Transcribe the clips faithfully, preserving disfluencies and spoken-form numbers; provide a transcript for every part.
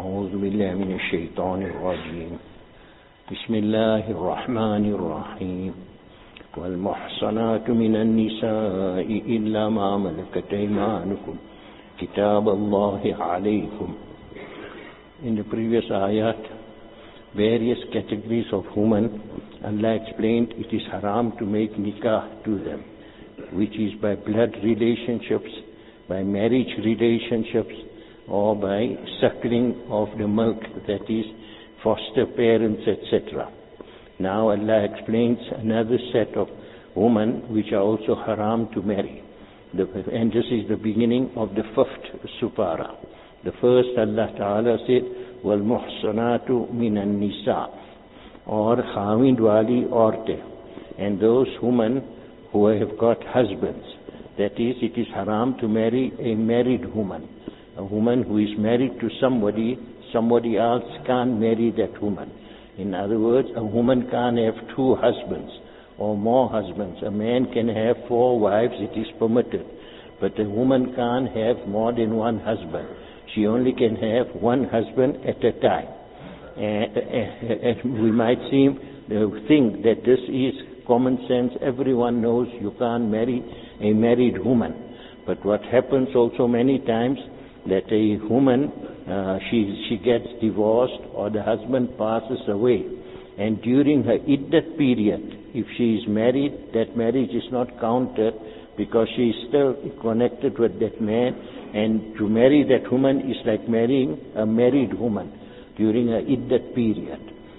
أعوذ بالله من الشيطان الرجيم بسم الله الرحمن الرحيم والمحصنات من النساء إلا ما ملكت أيمانكم كتاب الله عليكم. In the previous ayat, various categories of women, Allah explained it is haram to make nikah to them, which is by blood relationships, by marriage relationships, or by suckling of the milk, that is foster parents, et cetera. Now Allah explains another set of women which are also haram to marry. The, and this is the beginning of the fifth supara. The first, Allah Ta'ala said, وَالْمُحْصَنَاتُ مِنَ النِّسَاءِ, or Khawind wali orte, and those women who have got husbands. That is, it is haram to marry a married woman. A woman who is married to somebody, somebody else can't marry that woman. In other words, a woman can't have two husbands or more husbands. A man can have four wives, it is permitted. But a woman can't have more than one husband. She only can have one husband at a time. And, and we might seem to think that this is common sense. Everyone knows you can't marry a married woman. But what happens also many times, that a woman, uh, she, she gets divorced or the husband passes away. And during her iddat period, if she is married, that marriage is not counted because she is still connected with that man. And to marry that woman is like marrying a married woman during her iddat period.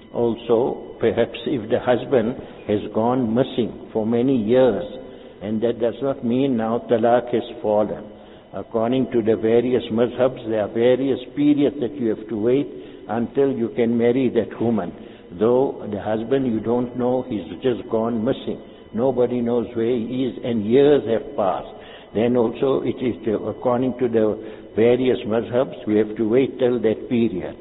Also, perhaps if the husband has gone missing for many years, and that does not mean now talaq has fallen. According to the various mazhabs, there are various periods that you have to wait until you can marry that woman. Though the husband, you don't know, he's just gone missing. Nobody knows where he is, and years have passed. Then also it is, to, according to the various mazhabs, we have to wait till that period.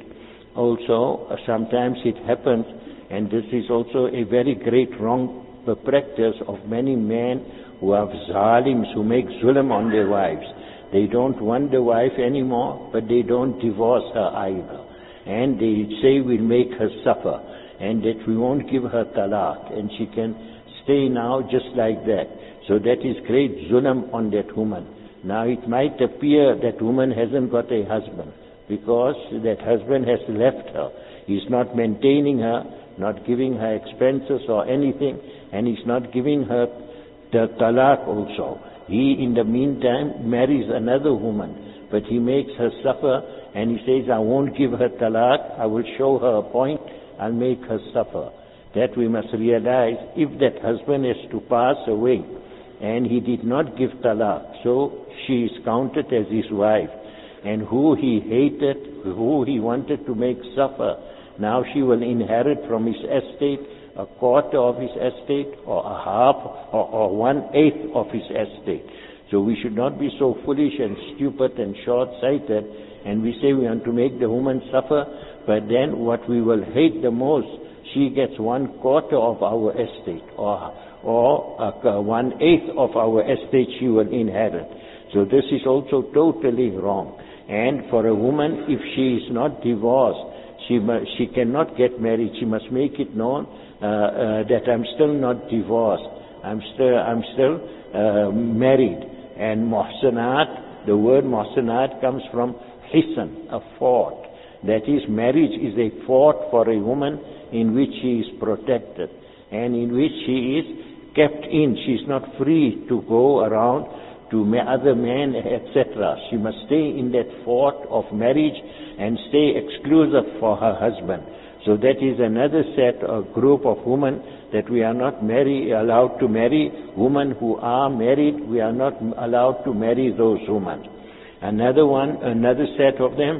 Also, uh, sometimes it happens, and this is also a very great wrong practice of many men who are zalims, who make zulm on their wives. They don't want the wife anymore, but they don't divorce her either. And they say we'll make her suffer, and that we won't give her talaq, and she can stay now just like that. So that is great zulm on that woman. Now it might appear that woman hasn't got a husband, because that husband has left her. He's not maintaining her, not giving her expenses or anything, and he's not giving her the talaq also. He, in the meantime, marries another woman, but he makes her suffer, and he says, I won't give her talaq, I will show her a point, I'll make her suffer. That we must realize, if that husband is to pass away, and he did not give talaq, so she is counted as his wife, and who he hated, who he wanted to make suffer, now she will inherit from his estate a quarter of his estate, or a half, or, or one-eighth of his estate. So we should not be so foolish and stupid and short-sighted, and we say we want to make the woman suffer, but then what we will hate the most, she gets one quarter of our estate, or, or uh, one-eighth of our estate she will inherit. So this is also totally wrong. And for a woman, if she is not divorced, she, mu- she cannot get married. She must make it known Uh, uh, that I'm still not divorced, I'm still, I'm still uh, married. And muhsanat, the word muhsanat comes from hisan, a fort. That is, marriage is a fort for a woman in which she is protected, and in which she is kept in. She is not free to go around to other men, et cetera. She must stay in that fort of marriage and stay exclusive for her husband. So that is another set, a group of women that we are not marry, allowed to marry. Women who are married, we are not allowed to marry those women. Another one, another set of them,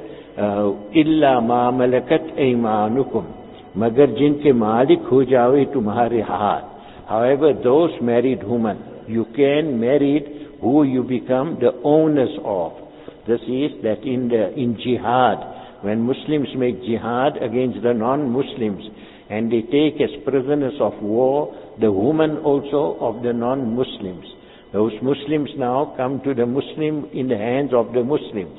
illa ma malakat aymanukum, magar jinke malik ho jawe tumhare haath. However, those married women, you can marry who you become the owners of. This is that in the in jihad, when Muslims make jihad against the non-Muslims, and they take as prisoners of war the women also of the non-Muslims. Those Muslims now come to the Muslim in the hands of the Muslims.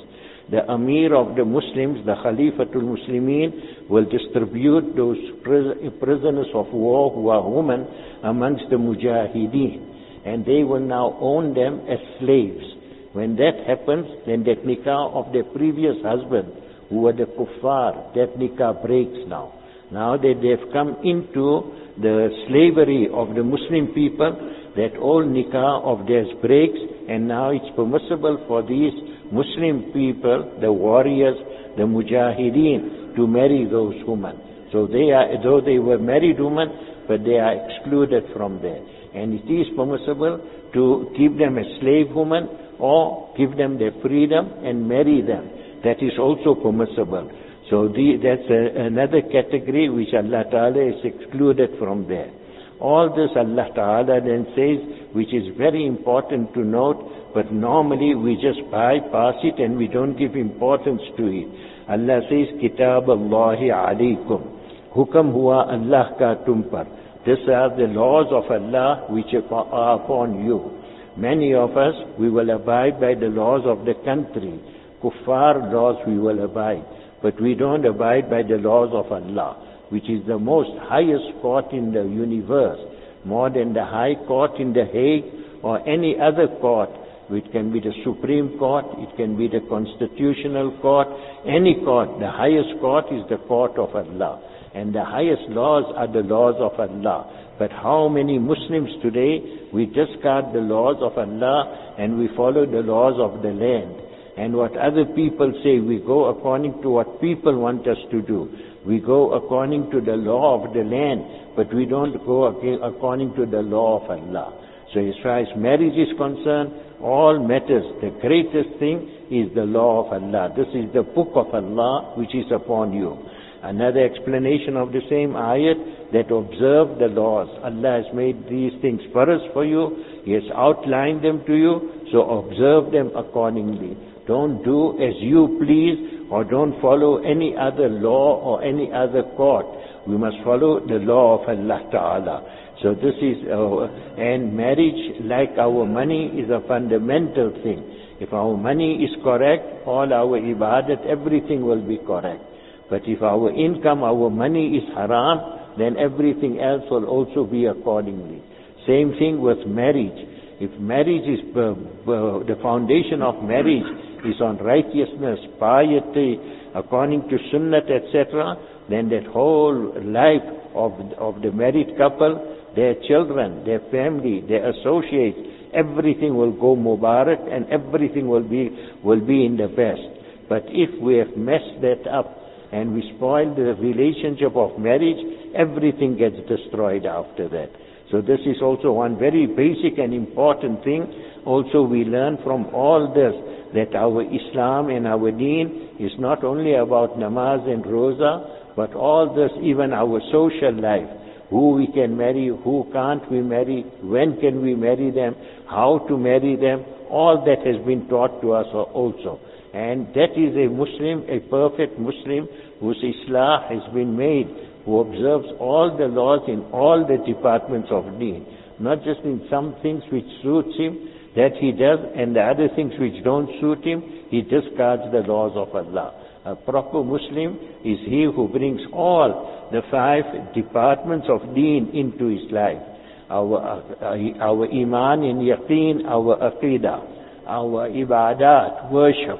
the Amir of the Muslims, the Khalifatul Muslimin, will distribute those prisoners of war who are women amongst the Mujahideen. And they will now own them as slaves. When that happens, then that nikah of their previous husband, who were the kuffar, that nikah breaks now. Now that they have come into the slavery of the Muslim people, that old nikah of theirs breaks, and now it's permissible for these Muslim people, the warriors, the mujahideen, to marry those women. So they are, though they were married women, but they are excluded from there. And it is permissible to keep them as slave women or give them their freedom and marry them. That is also permissible. So the, that's a, another category which Allah Ta'ala is excluded from there. All this Allah Ta'ala then says, which is very important to note, but normally we just bypass it and we don't give importance to it. Allah says, Kitab Allahi alaykum. Hukam hua Allah ka tum par. These are the laws of Allah which are upon you. Many of us, we will abide by the laws of the country. Kuffar laws we will abide. But we don't abide by the laws of Allah, which is the most highest court in the universe, more than the High Court in The Hague or any other court. It can be the Supreme Court, it can be the Constitutional Court, any court. The highest court is the court of Allah. And the highest laws are the laws of Allah. But how many Muslims today, we discard the laws of Allah and we follow the laws of the land. And what other people say, we go according to what people want us to do. We go according to the law of the land, but we don't go according to the law of Allah. So as far as marriage is concerned, all matters, the greatest thing is the law of Allah. This is the book of Allah which is upon you. Another explanation of the same ayat, that observe the laws. Allah has made these things first for you. He has outlined them to you, so observe them accordingly. Don't do as you please, or don't follow any other law or any other court. We must follow the law of Allah Ta'ala. So this is, uh, and marriage, like our money, is a fundamental thing. If our money is correct, all our ibadat, everything will be correct. But if our income, our money is haram, then everything else will also be accordingly. Same thing with marriage. If marriage is, uh, uh, the foundation of marriage is on righteousness, piety, according to sunnat, et cetera, then that whole life of, of the married couple, their children, their family, their associates, everything will go mubarak and everything will be, will be in the best. But if we have messed that up and we spoil the relationship of marriage, everything gets destroyed after that. So this is also one very basic and important thing. Also we learn from all this that our Islam and our deen is not only about namaz and roza, but all this, even our social life. Who we can marry, who can't we marry, when can we marry them, how to marry them, all that has been taught to us also. And that is a Muslim, a perfect Muslim, whose Islah has been made, who observes all the laws in all the departments of deen, not just in some things which suits him, that he does, and the other things which don't suit him, he discards the laws of Allah. A proper Muslim is he who brings all the five departments of deen into his life. Our, uh, our iman and yaqeen, our aqidah, our ibadat, worship,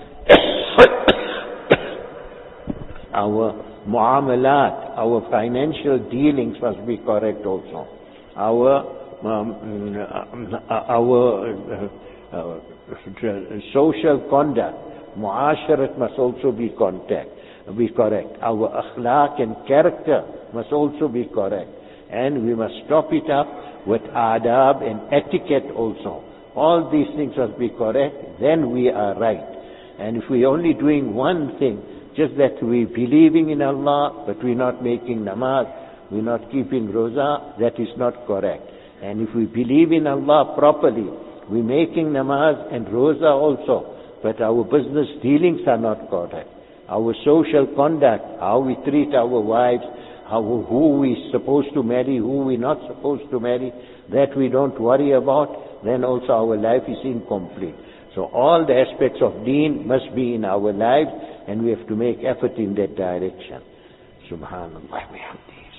our muamalat, our financial dealings must be correct also. Our um, our uh, uh, social conduct, muasharat, must also be contact, be correct. Our akhlaq and character must also be correct. And we must top it up with adab and etiquette also. All these things must be correct, then we are right. And if we're only doing one thing, just that we're believing in Allah, but we're not making namaz, we're not keeping roza, that is not correct. And if we believe in Allah properly, we're making namaz and roza also, but our business dealings are not correct. Our social conduct, how we treat our wives, how, who we're supposed to marry, who we're not supposed to marry, that we don't worry about, then also our life is incomplete. So all the aspects of deen must be in our lives, and we have to make effort in that direction. Subhanallah bihamdihi.